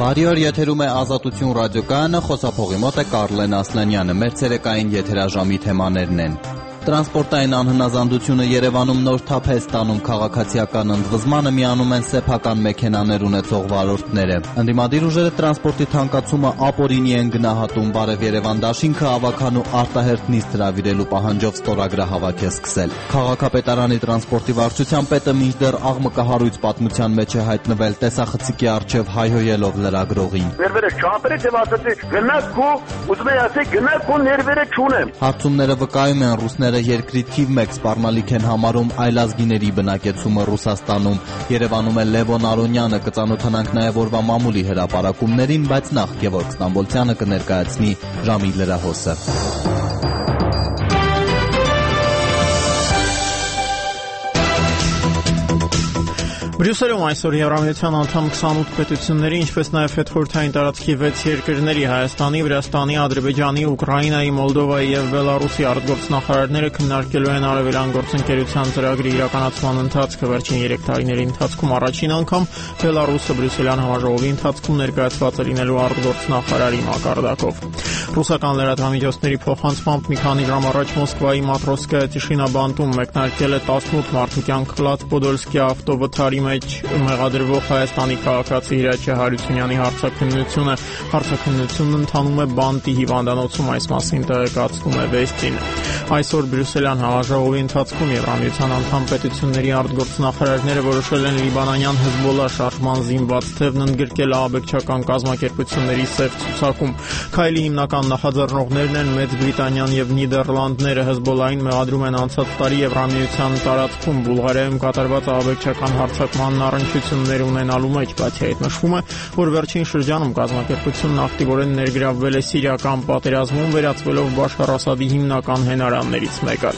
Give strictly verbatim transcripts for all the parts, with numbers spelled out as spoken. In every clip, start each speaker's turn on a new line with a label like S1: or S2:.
S1: Բարի օր, եթերում է Ազատություն ռադիոկայանը, խոսափողի մոտ է Կարլեն Ասլանյանը, մեր ցերեկային եթերաժամի թեմաներն են։ Տրանսպորտային անհնազանդությունը Երևանում նոր թափ է ստանում, քաղաքացիական ընդվզմանը միանում են սեփական մեքենաներ ունեցող վարորդները։ Ընդդիմադիր ուժերը տրանսպորտի թանկացումը ապօրինի են գնահատում, Բարև Երևան դաշինքը ավագանու արտահերթ նիստ հրավիրելու պահանջով ստորագրահավաք է սկսել։ Քաղաքապետարանի տրանսպորտի վարչության պետը մինչդեռ աղմկահարույց պատմության մեջ է հայտնվել, տեսախցիկի առջև հայհոյելով լրագրողին։
S2: Ներվերը չապրեց եւ ասացի գնաք ու ուզում եմ ասել գնաք ու ներվերը չունեմ։
S1: Հարցումները վկայում են ռուսները երկրի թիվ մեկ սպառնալիք են համարում այլազգիների բնակեցումը Ռուսաստանում։ Երևանում է Լևոն Արոնյանը, կծանոթանանք նաև օրվա մամուլի հրապարակումներին, բայց նախ Գևորգ Ստամբոլցյանը կներկայացնի ժամի լրահոսը։
S3: Բրյուսելում այսօր Եվրամիության անդամ քսանութ պետությունների, ինչպես նաև հետխորհրդային տարածքի վեց երկրների Հայաստանի, Վրաստանի, Ադրբեջանի, Ուկրաինայի, Մոլդովայի եւ Բելարուսի արտգործնախարարները քննարկելու են արևելյան գործընկերության ծրագրի իրականացման ընթացքը վերջին երեք տարիների ընթացքում առաջին անգամ Բելարուսը Բրյուսելյան համաժողովի ընթացքում ներկայացված է լինելու արտգործնախարարի մակարդակով։ Ռուսական լրատվամիջոցների փոխանցմամբ մի քանի ժամ առաջ Մոսկվայի Մատրոսկայա Տիշինաբանտում մեկնարկել է տասնութ մարդու կյանք խլած Պոդոլսկի ավտովթարի մեջ մեղադրվող Հայաստանի քաղաքացի Հրաչյա Հարությունյանի հարցաքննությունը։ Հարցաքննությունն ընթանում է Բանտի հիվանդանոցում, այս մասին տեղեկացնում է Վեստին։ Այսօր Բրյուսելյան համաժողովի ընթացքում Եվրամիության անդամ պետությունների արտգործնախարարները որոշել են լիբանանյան Հեզբոլլա շարժման զինված թևն ընդգրկել ահաբեկչական կազմակերպությունների սև ցուցակում։ Քայլի հիմնական նախաձեռնողներն են Մեծ Բրիտանիան եւ Նիդերլանդները։ Հեզբոլլային մեղադրում են անցած տարի Եվրամիության տարածքում Բուլղարիայում կատարված ահաբեկչական հարձակման առնչություններ ունենալու մեջ, բացի այդ նշվում է, որ վերջին շրջանում կազմակերպությունն ակտիվորեն ներգրավվել է սիրիական պատերազմում, վերածվելով Բաշար Ասադի հիմնական հենարաններից մեկը։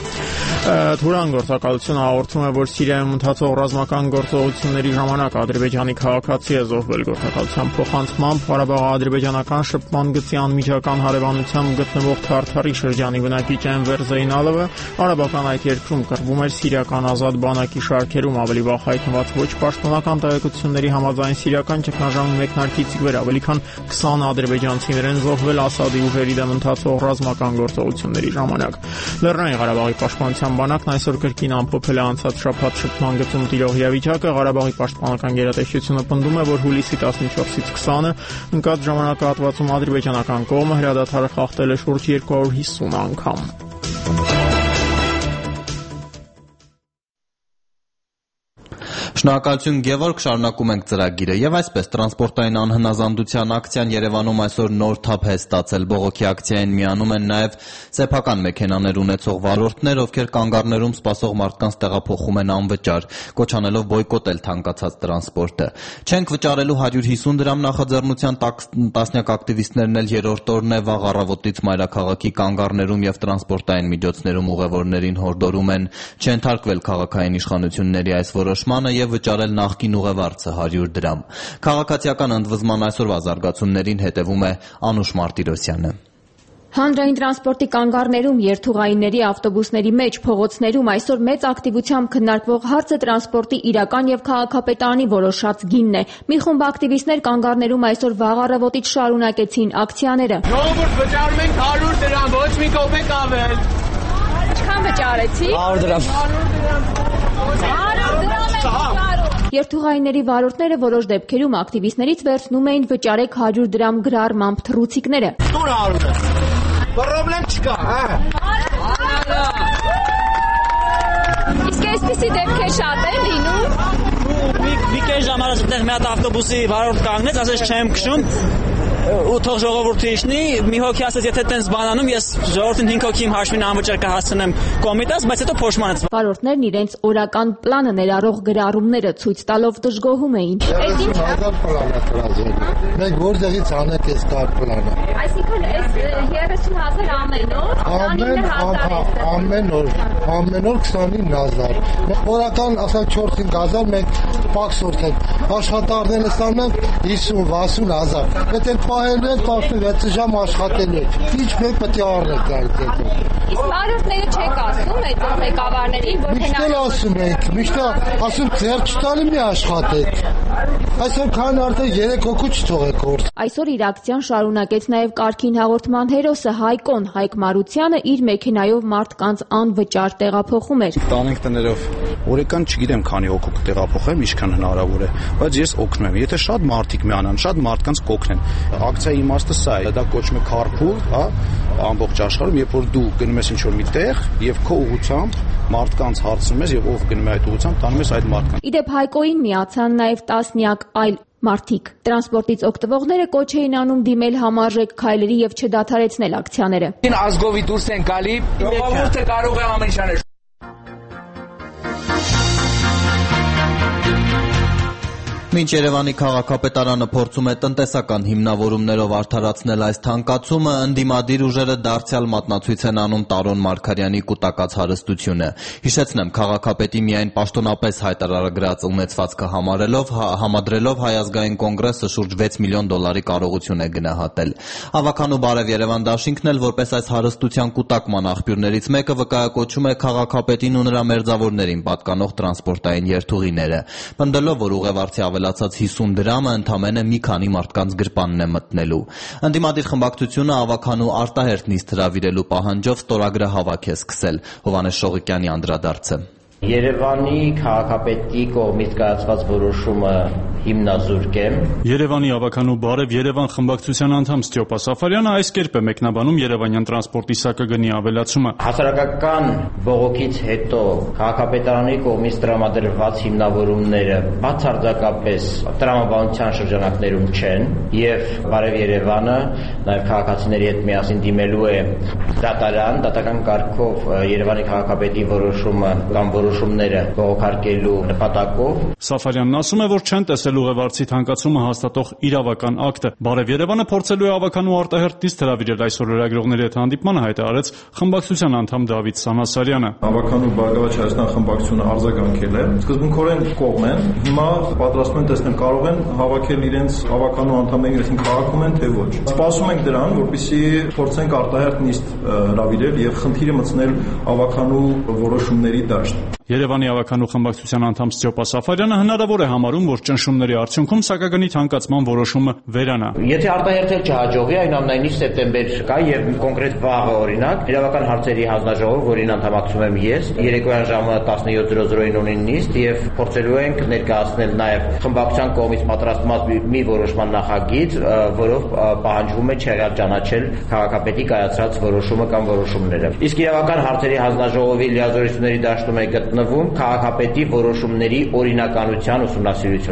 S3: Թուրան գործակալությունը հաղորդում է, որ Սիրիայում ընթացող ռազմական գործողությունների ժամանակ ադրբեջանի քաղաքացի է զոհվել։ Գործակալության փոխանցմամբ Ղարաբաղի ադրբեջանական շփման գծի անմիջական հարևանությամբ գտնվող Թարթարի շրջանի բնակիչ Էնվեր Զեյնալովը արաբական այդ երկրում կռվում էր սիրիական ազատ բանակի շարքերում, ավելի վաղ հայտնված ոչ պաշտոնական տեղեկությունների համաձայն սիրիական ճգնաժամի մեկնարկից ի վեր ավելի քան քսան ադրբեջանցիներ են զոհվել Ասադի ուժերի դեմ ընթացող ռազմական գործողությունների ժամանակ։ Լեռնային Ղարաբաղի պաշտպանության բանակն այսօր կրկին ամփոփել է անցած շաբաթ շփման գծում տիրող իրավիճակը։ Ղարաբաղի պաշտպանական գերատեսչությունը պնդում է, որ հուլիսի տասնչորսից քսանը ընկած ժամանակահատվածում ադրբեջանական կողմը հրադադարը խախտել է շուրջ երկու հարյուր հիսուն անգամ։
S1: Շնորհակալություն Գևորգ, շարունակում ենք ծրագիրը եւ այսպես տրանսպորտային անհնազանդության ակցիան Երևանում այսօր նոր թափ է ստացել։ Բողոքի ակցիային միանում են նաեւ սեփական մեքենաներ ունեցող վարորդներ, ովքեր կանգառներում սպասող մարդկանց տեղափոխում են անվճար, կոչանելով բոյկոտել թանկացած տրանսպորտը։ Չենք վճարելու հարյուր հիսուն դրամ նախաձեռնության տասնյակ ակտիվիստներն էլ երրորդ օրն է վաղ առավոտից մայրաքաղաքի կանգառներում եւ տրանսպորտային միջոցներում ուղևորներին հորդորում են չընթարկվել քաղաքային իշխանությունների այս որոշմանը եւ վճարել նախկին ուղևորցը հարյուր դրամ։ Քաղաքացիական ընդվզման այսօրվա զարգացումներին հետևում է Անուշ Մարտիրոսյանը։
S4: Հանրային տրանսպորտի կանգառներում, երթուղայինների, ավտոբուսների մեջ, փողոցներում այսօր մեծ ակտիվությամբ քննարկվող հարցը տրանսպորտի իրական եւ քաղաքապետարանի որոշած գինն է։ Մի խումբ ակտիվիստներ կանգառներում այսօր վաղ առավոտից շարունակեցին ակցիաները։
S5: Ժողովուրդ վճարում ենք հարյուր դրամ, ոչ մի կոպեկ ավել։
S4: Ինչքան վճարեցի։
S5: հարյուր դրամ։
S4: հարյուր դրամ։ Երթուղայինների վարորդները որոշ դեպքերում ակտիվիստներից վերցնում էին վճարեք հարյուր դրամ գրառմամբ թռուցիկները։
S5: Տուր հարյուրը։ Պրոբլեմ չկա, հա։
S4: Իսկ այսպիսի դեպքեր շատ են լինում։
S6: Մի կես ժամ առաջ այդտեղ մի հատ ավտոբուսի վարորդ կանգնեց, ասեց չեմ քշում։ Ու թող ժողովուրդը իջնի, մի հոգի ասաց, եթե տենց բանանում, ես ժողովրդին հինգ հոգի իմ հաշվին անվճար կհասցնեմ կոմիտաս, բայց հետո փոշմանեց։
S4: Վարորդներն իրենց օրական պլանը ներառող գրառումները ցույց տալով դժգոհում էին։
S7: Այս ինչ հազար պլան է կրազել։ Մենք որտեղից անենք այս տար պլանը։
S4: Այսինքն այս երեսուն հազար ամեն օր,
S7: ամեն ամեն օր, ամեն օր քսանինը հազար։ Մենք օրական ասած չորս-հինգ հազար մենք պակսորդ ենք։ Աշխատողները ստանում են հիսուն-վաթսուն հազար։ Եթե պահելու եք տասնվեց ժամ աշխատելու եք։ Ինչ մենք պետք է առնենք այդ հետո։
S4: Իսկ վարորդները չեք ասում այդ ղեկավարներին, որ
S7: Միշտ էլ ասում ենք, միշտ ասում ձեռք չտալի մի աշխատեք։ Այսօր քան արդեն երեք հոգու չթողեք գործ։
S4: Այսօր իր ակցիան շարունակեց նաև Կարգին հաղորդման հերոսը Հայկոն Հայկ Մարությանը իր մեքենայով մարդկանց անվճար տեղափոխում էր։
S8: Տանենք տներով օրական չգիտեմ քանի հոգու կտեղափոխեմ, ինչքան հնարավոր է, բայց ես օգնում եմ։ Եթե շատ մարդիկ միանան, շատ մարդկանց կօգնեն։ Ակցիայի իմաստը սա է, դա կոչվում է carpool, հա, ամբողջ աշխարհում, երբ որ դու գնում ես ինչ-որ մի տեղ եւ քո ուղղությամբ մարդկանց հարցնում ես եւ ով գնում է այդ ուղղությամբ, տանում ես այդ մարդկանց։
S4: Իդեպ Հայկոին միացան նաև տասնյակ այլ մարդիկ։ Տրանսպորտից օգտվողները կոչ էին անում դիմել համարժեք քայլերի եւ չդադարեցնել ակցիաները։
S5: Ազգովի դուրս են գալի, ժողովուրդը կարող է ամեն ինչ անել։
S1: Մինչ Երևանի քաղաքապետարանը փորձում է տնտեսական հիմնավորումներով արդարացնել այս թանկացումը, ընդդիմադիր ուժերը դարձյալ մատնացույց են անում Տարոն Մարգարյանի կուտակած հարստությունը։ Հիշեցնեմ, քաղաքապետի միայն պաշտոնապես հայտարարագրած ունեցվածքը համարելով, համադրելով Հայ ազգային կոնգրեսը շուրջ վեց միլիոն դոլարի կարողություն է գնահատել։ Ավականու Բարև Երևան դաշինքն էլ որպես այս հարստության կուտակման աղբյուրներից մեկը վկայակոչում է քաղաքապետին ու նրա մերձավորներին պատկանող տրանսպորտային երթուղիները։ Պնդելով, որ ուղևորցի ավելացած հիսուն դրամը ընդամենը մի քանի մարդկանց գրպանն է մտնելու։ Ընդդիմադիր խմբակցությունը ավականու արտահերթ նիստ հրավիրելու պահանջով ստորագրահավաք է սկսել։ Հովհաննես Շողիկյանի անդրադարձը։
S9: Երևանի քաղաքապետի կողմից կայացված որոշումը հիմնազուրկ է։
S10: Երևանի ավականու Բարև Երևան խմբակցության անդամ Ստյոպա Սաֆարյանը այս կերպ է մեկնաբանում Երևանյան տրանսպորտի սակագնի ավելացումը։
S9: Հասարակական բողոքից հետո քաղաքապետարանի կողմից տրամադրված հիմնավորումները բացարձակապես տրամաբանության շրջանակներում չեն եւ Բարև Երևանը նաեւ քաղաքացիների հետ միասին դիմելու է դատարան, դատական կարգով Երևանի քաղաքապետի որոշումը կամ որոշումները բողոքարկելու նպատակով։
S10: Սաֆարյանն ասում է, որ չեն տեսել ուղևորցի թանկացումը հաստատող իրավական ակտը։ Բարև Երևանը փորձելու է ավականու արտահերթ նիստ հրավիրել այսօր լրագրողների հետ հանդիպմանը, հայտարարեց խմբակցության անդամ Դավիթ Սանասարյանը։
S11: Ավականու Բարգավաճ Հայաստան խմբակցությունը արձագանքել է, սկզբունքորեն կողմ են, հիմա պատրաստվում են տեսնեն կարող են հավաքել իրենց ավականու անդամներին, այսինքն քաղաքում են թե ոչ։ Սպասում ենք դրան, որպեսզի փորձենք արտահերթ նիստ հրավիրել եւ խնդիրը մտցնել ավականու որոշումների դաշտ։
S10: Երևանի ավականու խմբակցության անդամ Ստյոպա Սաֆարյանը հնարավոր է համարում, որ ճնշումների արդյունքում սակագնի թանկացման որոշումը վերանա։
S9: Եթե արտահերթել չհաջողի, այնուամենայնիվ սեպտեմբեր կա եւ կոնկրետ վաղը օրինակ իրավական հարցերի հանձնաժողով, որին անդամակցում եմ ես, երեկոյան ժամը տասնյոթ զրո զրոին ունին նիստ եւ փորձելու ենք ներկայացնել նաեւ խմբակցության կողմից պատրաստված մի որոշման նախագիծ, որով պահանջվում է չեղյալ ճանաչել քաղաքապետի կայացրած որոշումը կամ որոշումները։ Իսկ իրավական հարցերի հանձնաժողովի լիազորությունների դաշտում է գտնվում քաղաքապետի որոշումների օրինականության ուսումնասիրություն։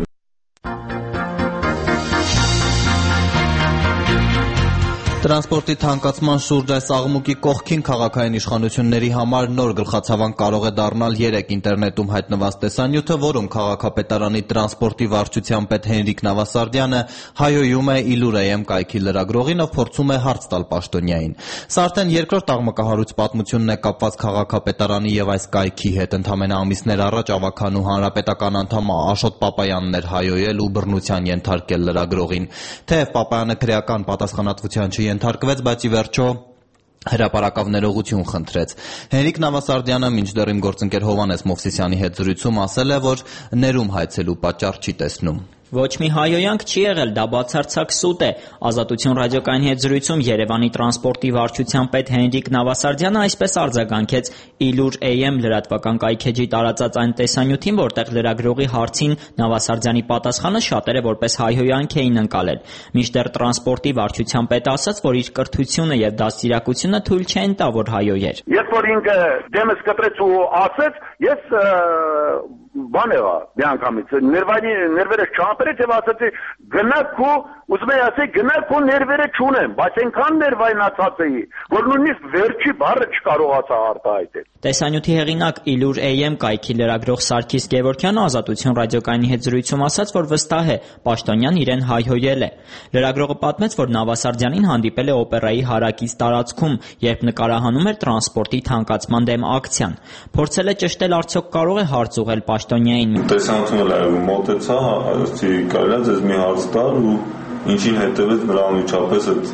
S1: Տրանսպորտի թանկացման շուրջ այս աղմուկի կողքին քաղաքային իշխանությունների համար նոր գլխացավանք կարող է դառնալ երեք ինտերնետում հայտնված տեսանյութը, որում քաղաքապետարանի տրանսպորտի վարչության պետ Հենրիկ Նավասարդյանը հայոյում է Իլուր-Էյեմ կայքի լրագրողին, ով փորձում է հարց տալ պաշտոնյային։ Սա արդեն երկրորդ աղմկահարույց պատմությունն է կապված քաղաքապետարանի եւ այս կայքի հետ։ Ընդամենը ամիսներ առաջ ավականու հանրապետական անդամ Աշոտ Պապայանն էր հայոյել ու բռնության ենթարկել լրագրողին։ Թեև Պապայանը քրեական պատասխանատվության չենթարկվեց, բայց ի վերջո հրապարակավ ներողություն խնդրեց։ Հենրիկ Նավասարդյանը մինչդեռ իմ գործընկեր Հովհաննես Մովսիսյանի հետ զրույցում ասել է, որ ներում հայցելու պատճառ չի տեսնում։
S6: Ոչ մի հայոյանք չի եղել, դա բացարձակ սուտ է։ Ազատություն ռադիոկայանի հետ զրույցում Երևանի տրանսպորտի վարչության պետ Հենրիկ Նավասարդյանը այսպես արձագանքեց Իլուր-Էյեմ լրատվական կայքեջի տարածած այն տեսանյութին, որտեղ լրագրողի հարցին Նավասարդյանի պատասխանը շատերը որպես հայհոյանք էին ընկալել։ Մինչդեռ տրանսպորտի վարչության պետը ասաց, որ իր կրթությունը եւ դաստիարակությունը թույլ չեն տա, որ հայոյեր։
S2: Երբ որ ինքը դեմս կտրեց ու ասեց, ես բան եղա միանգամից ներվանի ներվերը չապերեց եւ ասացի գնաք ու ուզում եի ասել գնաք ու ներվերը չունեմ, բայց այնքան ներվայնացած էի, որ նույնիսկ վերջի բառը չկարողացա արտահայտել։
S6: Տեսանյութի հեղինակ Իլուր-Էյեմ կայքի լրագրող Սարգիս Գևորգյանը Ազատություն ռադիոկայանի հետ զրույցում ասաց, որ վստահ է պաշտոնյան իրեն հայհոյել է։ Լրագրողը պատմեց, որ Նավասարդյանին հանդիպել է օպերայի հարակից տարածքում, երբ նկարահանում էր տրանսպորտի թանկացման դեմ ակցիան։ Փորձել է ճշտել, արդյոք կարող է հարց ուղղել պաշտոնյային։
S12: Տեսանյութը լավ մոտեցա, ասեցի կարելի է ձեզ մի հարց տալ ու ինչին հետևեց նրա անմիջապես այդ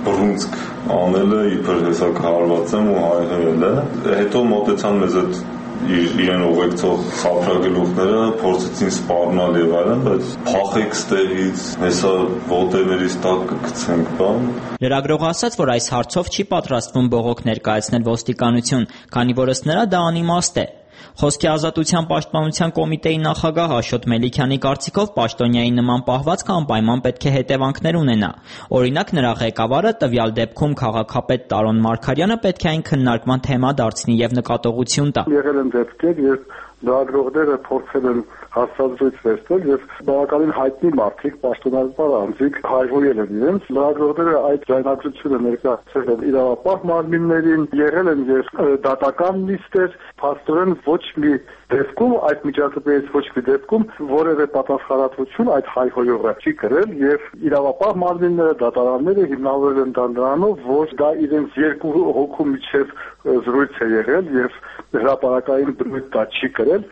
S12: բռունցք անելը իբր հեսա քարված եմ ու հայհոյելը, հետո մոտեցան մեզ այդ իրեն ուղեկցող սափրագլուխները, փորձեցին սպառնալ եւ այլն, բայց փախեք ստեղից, հեսա ոտևերից տակ կգցենք բան։
S6: Լրագրողը ասաց, որ այս հարցով չի պատրաստվում բողոք ներկայացնել ոստիկանություն, քանի որ ըստ նրա դա անիմաստ է։ Խոսքի ազատության պաշտպանության կոմիտեի նախագահ Աշոտ Մելիքյանի կարծիքով պաշտոնյայի նման պահվածքը անպայման պետք է հետևանքներ ունենա։ Օրինակ, նրա ղեկավարը տվյալ դեպքում քաղաքապետ Տարոն Մարգարյանը պետք է այն քննարկման թեմա դարձնի եւ նկատողություն տա։
S13: Եղել են դեպքեր, երբ լրագրողները փորձել են հաստատույց վերցնել եւ բավականին հայտնի մարդիկ, պաշտոնատար անձիկ հայհոյել են իրենց։ Լրագրողները այդ ձայնագրությունը ներկայացրել են իրավապահ մարմիններին, եղել են եւ դատական նիստեր, փաստորեն ոչ մի դեպքում այդ միջադեպից ոչ մի դեպքում որևէ պատասխանատվություն այդ հայհոյողը չի կրել եւ իրավապահ մարմինները, դատարանները հիմնավորել են դրանով, որ դա իրենց երկու հոգու միջև զրույց է եղել եւ հրապարակային բնույթ դա չի կրել։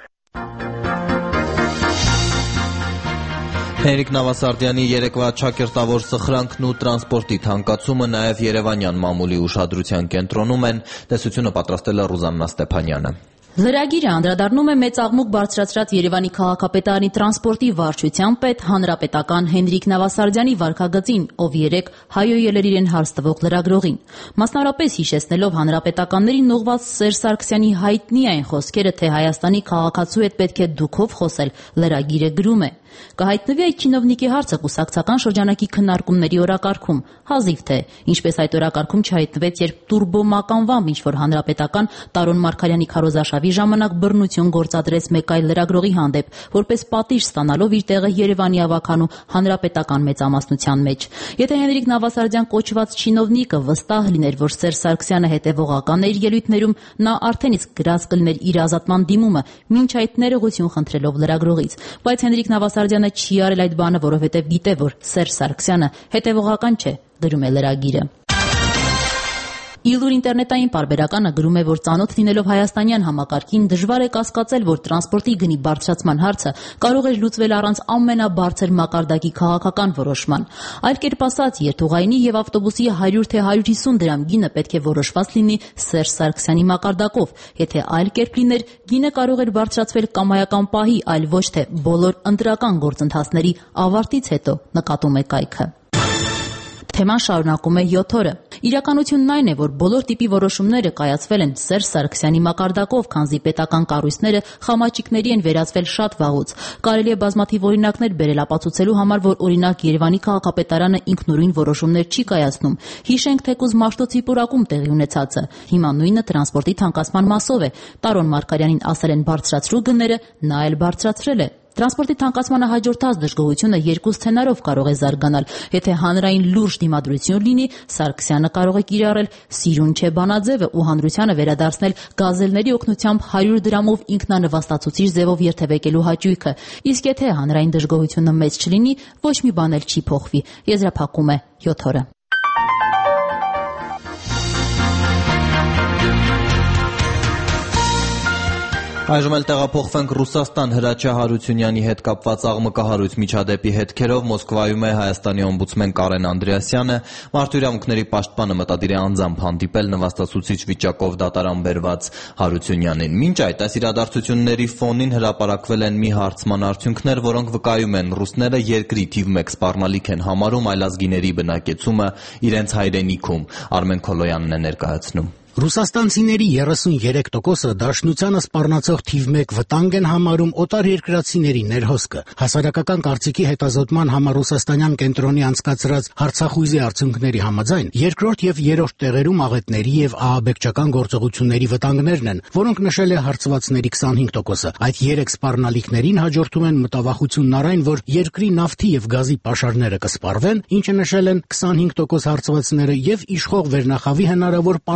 S1: Հենրիկ Նավասարդյանի երեկվա ճակերտավոր սխրանքն ու տրանսպորտի թանկացումը նաև երևանյան մամուլի ուշադրության կենտրոնում են, տեսությունը պատրաստել է Ռուզաննա Ստեփանյանը։
S14: Լրագիրը անդրադառնում է մեծ աղմուկ բարձրացրած Երևանի քաղաքապետարանի տրանսպորտի վարչության պետ հանրապետական Հենրիկ Նավասարդյանի վարքագծին, ով երեկ հայոյել էր իրեն հարց տվող լրագրողին։ Մասնավորապես հիշեցնելով հանրապետականներին ուղղված Սերժ Սարգսյանի հայտնի այն խոսքերը, թե Հայաստանի քաղաքացու հետ պետք է դուքով խոսել, լրագիրը գրում է. Կհայտնվի այդ չինովնիկի հարցը կուսակցական շրջանակի քննարկումների օրակարգում, հազիվ թե, ինչպես այդ օրակարգում չհայտնվեց, երբ տուրբոմականվամբ ինչ-որ հանրապետական Տարոն Մարգարյանի քարոզարշավի ժամանակ բռնություն գործադրեց մեկ այլ լրագրողի հանդեպ, որպես պատիժ ստանալով իր տեղը Երևանի ավականու հանրապետական մեծամասնության մեջ։ Եթե Հենրիկ Նավասարդյան կոչված չինովնիկը վստահ լիներ, որ Սերժ Սարգսյանը հետևողական է իր ելույթներում, նա արդեն իսկ գրած կլիներ իր ազատման դիմումը, մինչ այդ ներողություն խնդրելով լրագրողից, բայց Հենրիկ Նավասարդյանը չի արել այդ բանը, որովհետև գիտե, որ Սերժ Սարգսյանը հետևողական չէ, գրում է լրագիրը։ Իլուր ինտերնետային պարբերականը գրում է, որ ծանոթ լինելով հայաստանյան համակարգին դժվար է կասկածել, որ տրանսպորտի գնի բարձրացման հարցը կարող է լուծվել առանց ամենաբարձր մակարդակի քաղաքական որոշման։ Այլ կերպ ասած, երթուղայինի եւ ավտոբուսի հարյուր թե հարյուր հիսուն դրամ գինը պետք է որոշված լինի Սերժ Սարգսյանի մակարդակով։ Եթե այլ կերպ լիներ, գինը կարող էր բարձրացվել կամայական պահի, այլ ոչ թե բոլոր ընտրական գործընթացների ավարտից հետո, նկատում է կայքը։ Թեման շարունակում է յոթ օրը։ Իրականությունն այն է, որ բոլոր տիպի որոշումները կայացվել են Սերժ Սարգսյանի մակարդակով, քանզի պետական կառույցները խամաճիկների են վերածվել շատ վաղուց։ Կարելի է բազմաթիվ օրինակներ բերել ապացուցելու համար, որ օրինակ Երևանի քաղաքապետարանը ինքնուրույն որոշումներ չի կայացնում։ Հիշենք թեկուզ Մաշտոցի պուրակում տեղի ունեցածը։ Հիմա նույնը տրանսպորտի թանկացման մասով է։ Տարոն Մարգարյանին ասել են բարձրացրու գները, նա էլ բարձրացրել է։ Տրանսպորտի թանկացմանը հաջորդած դժգոհությունը երկու սցենարով կարող է զարգանալ։ Եթե հանրային լուրջ դիմադրություն լինի, Սարգսյանը կարող է կիրառել «սիրուն չէ» բանաձևը ու հանրությանը վերադարձնել գազելների օգնությամբ հարյուր դրամով ինքնանվաստացուցիչ ձևով երթևեկելու հաճույքը։ Իսկ եթե հանրային դժգոհությունը մեծ չլինի, ոչ մի բան էլ չի փոխվի, եզրափակում է յոթ օրը։
S1: Այժմ էլ տեղափոխվենք Ռուսաստան Հրաչյա Հարությունյանի հետ կապված աղմկահարույց միջադեպի հետքերով Մոսկվայում է Հայաստանի օմբուդսմեն Կարեն Անդրեասյանը, մարդու իրավունքների պաշտպանը մտադիր է անձամբ հանդիպել նվաստացուցիչ վիճակով դատարան բերված Հարությունյանին։ Մինչ այդ այս իրադարձությունների ֆոնին հրապարակվել են մի հարցման արդյունքներ, որոնք վկայում են ռուսները երկրի թիվ մեկ սպառնալիք են համարում այլազգիների բնակեցումը իրենց հայրենիքում։ Արմեն Քոլոյանն է ներկայացնում։
S15: Ռուսաստանցիների երեսուններեք տոկոսը դաշնությանը սպառնացող թիվ մեկ վտանգ են համարում օտարերկրացիների ներհոսքը։ Հասարակական կարծիքի հետազոտման համար ռուսաստանյան կենտրոնի անցկացրած հարցախույզի արդյունքների համաձայն երկրորդ եւ երրորդ տեղերում աղետների եւ ահաբեկչական գործողությունների վտանգներն են, որոնք նշել է հարցվածների քսանհինգ տոկոսը։ Այդ երեք սպառնալիքներին հաջորդում են մտավախությունն առ այն, որ երկրի նավթի եւ գազի պաշարները կսպառվեն, ինչը նշել են քսանհինգ տոկոս հարցվածները, եւ իշխող վերնախավի հնարավոր պառակտումը,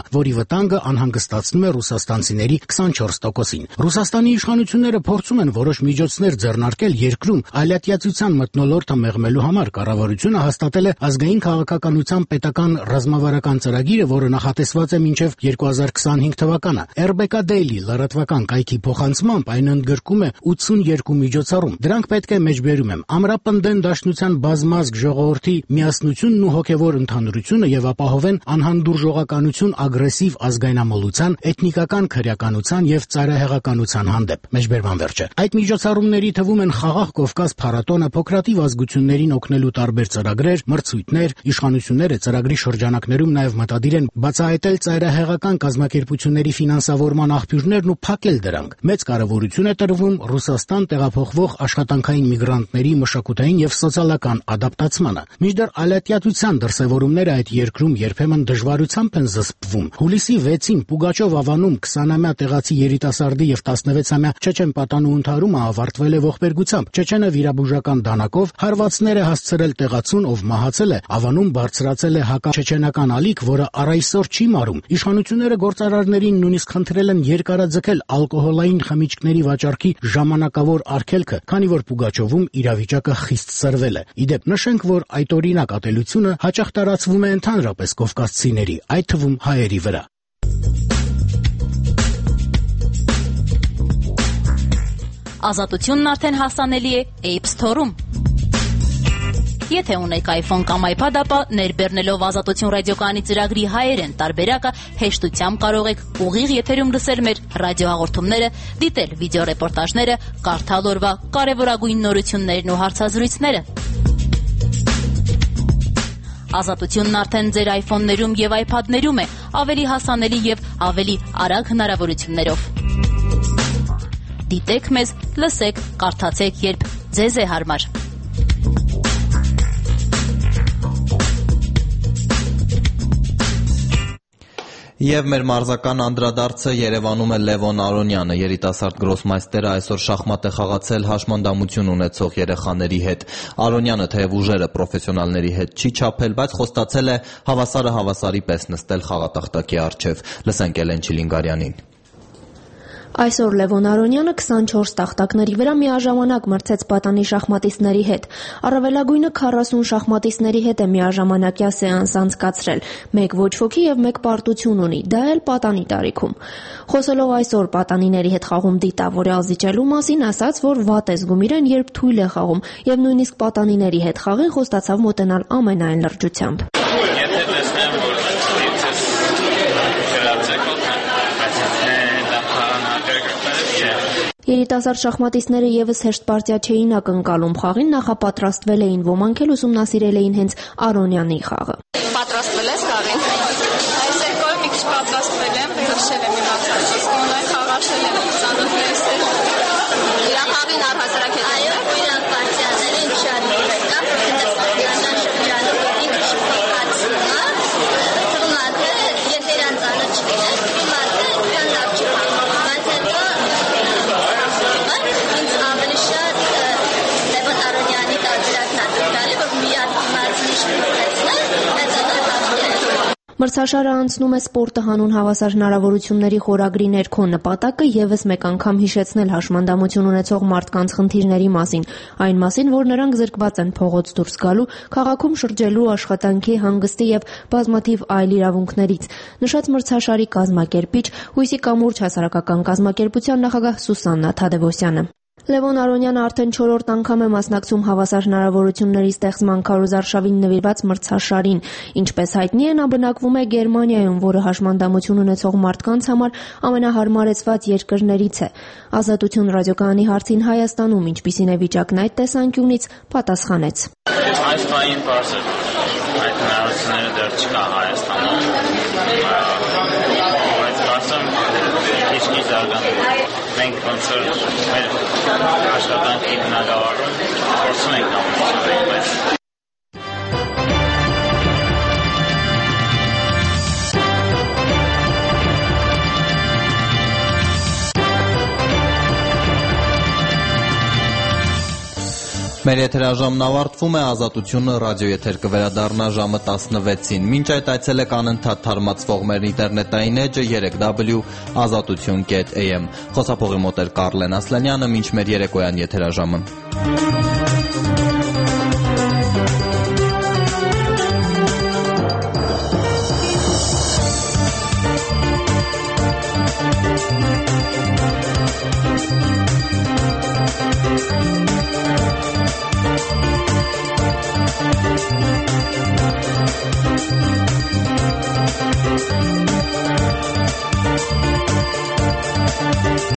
S15: որի վտանգը անհանգստացնում է ռուսաստանցիների քսանչորս տոկոսին։ Ռուսաստանի իշխանությունները փորձում են որոշ միջոցներ ձեռնարկել երկրում այլատյացության մթնոլորտը մեղմելու համար։ Կառավարությունը հաստատել է ազգային քաղաքականության պետական ռազմավարական ծրագիրը, որը նախատեսված է մինչև երկու հազար քսանհինգ թվականը։ эр бэ կա Daily լրատվական կայքի փոխանցմամբ այն ընդգրկում է ութսունյոթ միջոցառում։ Դրանք պետք է մեջբերում եմ ամրապնդեն Դաշնության բազմազգ ժողովրդի միասնությունն ու հոգևոր ընդհանրությունը եւ ապահովեն անհանդուրժողականություն ագրեսիվ ազգայնամոլության, էթնիկական քրեականության եւ ծայրահեղականության հանդեպ։ Մեջբերման վերջը։ Այդ միջոցառումների թվում են խաղաղ Կովկաս փառատոնը, փոքրաթիվ ազգություններին օգնելու տարբեր ծրագրեր, մրցույթներ, իշխանությունները ծրագրի շրջանակներում նաեւ մտադիր են բացահայտել ծայրահեղական կազմակերպությունների ֆինանսավորման աղբյուրներն ու փակել դրանք։ Մեծ կարևորություն է տրվում Ռուսաստան տեղափոխվող աշխատանքային միգրանտների մշակութային եւ սոցիալական ադապտացմանը։ Մինչդեռ այլատյացության դրսևորումները այդ երկրում երբեմն դժվարությամբ են զսպվում։ Հուլիսի վեցին Պուգաչով ավանում քսանամյա տեղացի երիտասարդի եւ տասնվեցամյա չեչեն պատանու ընդհարումը ավարտվել է ողբերգությամբ։ Չեչենը վիրաբուժական դանակով հարվածներ է հասցրել տեղացուն, ով մահացել է, ավանում բարձրացել է հակաչեչենական ալիք, որը առայսօր չի մարում։ Իշխանությունները գործարարներին նույնիսկ խնդրել են երկարաձգել ալկոհոլային խմիչքների վաճառքի ժամանակավոր արգելքը, քանի որ Պուգաչովում իրավիճակը խիստ սրվել է։ Իդեպ նշենք, որ այդ օրինակ ատելությունը հաճախ տարածվում է ընդհանրապես կովկասցիների, այդ թվում հայերի վրա։
S14: Ազատությունն արդեն հասանելի է App Store-ում։ Եթե ունեք iPhone կամ iPad, ապա ներբեռնելով Ազատություն ռադիոկայանի ծրագրի հայերեն տարբերակը հեշտությամբ կարող եք ուղիղ եթերում լսել մեր ռադիոհաղորդումները, դիտել վիդեոռեպորտաժները, կարդալ օրվա կարևորագույն նորություններն ու հարցազրույցները։ Ազատությունն արդեն ձեր iPhone-ներում եւ iPad-ներում է, ավելի հասանելի եւ ավելի արագ հնարավորություններով։ Դիտեք մեզ, լսեք, կարդացեք, երբ ձեզ է հարմար։
S1: Եվ մեր մարզական անդրադարձը Երևանում է Լևոն Արոնյանը, երիտասարդ գրոսմայստերը այսօր շախմատ է խաղացել հաշմանդամություն ունեցող երեխաների հետ։ Արոնյանը թեև ուժերը պրոֆեսիոնալների հետ չի չափել, բայց խոստացել է հավասարը հավասարի պես նստել խաղատախտակի առջև։ Լսենք Էլեն Չիլինգարյանին։
S4: Այսօր Լևոն Արոնյանը քսանչորս տախտակների վրա միաժամանակ մրցեց պատանի շախմատիստների հետ։ Առավելագույնը քառասուն շախմատիստների հետ է միաժամանակյա սեանս անցկացրել։ Մեկ ոչ ոքի եւ մեկ պարտություն ունի, դա էլ պատանի տարիքում։ Խոսելով այսօր պատանիների հետ խաղում դիտավորյալ զիջելու մասին, ասաց, որ վատ է զգում իրեն, երբ թույլ է խաղում, եւ նույնիսկ պատանիների հետ խաղին խոստացավ մոտենալ ամենայն լրջությամբ։
S16: Եթե տեսնեմ, որ
S4: Երիտասարդ շախմատիստները եւս հեշտ պարտիա չէին ակնկալում խաղին, նախապատրաստվել էին, ոմանք էլ ուսումնասիրել էին հենց Արոնյանի խաղը։
S17: Պատրաստվել ես խաղին։ Այսօր մի քիչ պատրաստվել եմ, հրշել եմ իմացածից, ունայն խաղաշել եմ ծանոթներս հետ։ Իրա խաղին առհասարակ հետ։ Այո, իրա պարտիաները ինչ շատ նորեր կա, տնտեսական շրջանում ինքը շփոթացնում է։ Թվում է, թե եթե իրան ծանոթ չլիներ, թվում է, թե իրան լավ չի խաղում։
S4: Մրցաշարը անցնում է սպորտը հանուն հավասար հնարավորությունների խորագրի ներքո, նպատակը եւս մեկ անգամ հիշեցնել հաշմանդամություն ունեցող մարդկանց խնդիրների մասին, այն մասին, որ նրանք զրկված են փողոց դուրս գալու, քաղաքում շրջելու, աշխատանքի, հանգստի եւ բազմաթիվ այլ իրավունքներից, նշած մրցաշարի կազմակերպիչ, Հույսի կամուրջ հասարակական կազմակերպության նախագահ Սուսաննա Թադևոսյանը։ Լևոն Արոնյանը արդեն չորրորդ անգամ է մասնակցում հավասար հնարավորությունների ստեղծման քարոզարշավին նվիրված մրցաշարին։ Ինչպես հայտնի է, նա բնակվում է Գերմանիայում, որը հաշմանդամություն ունեցող մարդկանց համար ամենահարմարեցված երկրներից է։ Ազատություն ռադիոկայանի հարցին Հայաստանում ինչպիսին է վիճակն այդ տեսանկյունից, պատասխանեց.
S16: Այս բանին բարձր այդ հնարավորությունները դեռ չկա Հայաստանում։ Բայց կարծեմ քիչ-քիչ զարգանում։ Մենք ոնց որ մեր աշխատանքի բնակավարում փորձում ենք ամուսնացնել, բայց
S1: Մեր եթերաժամն ավարտվում է, Ազատությունը ռադիոեթեր կվերադառնա ժամը տասնվեցին։ Մինչ այդ այցելեք անընդհատ թարմացվող մեր ինտերնետային էջը երեք w ազատություն կետ a m։ Խոսափողի մոտ էր Կարլեն Ասլանյանը, մինչ մեր երեկոյան եթերաժամը։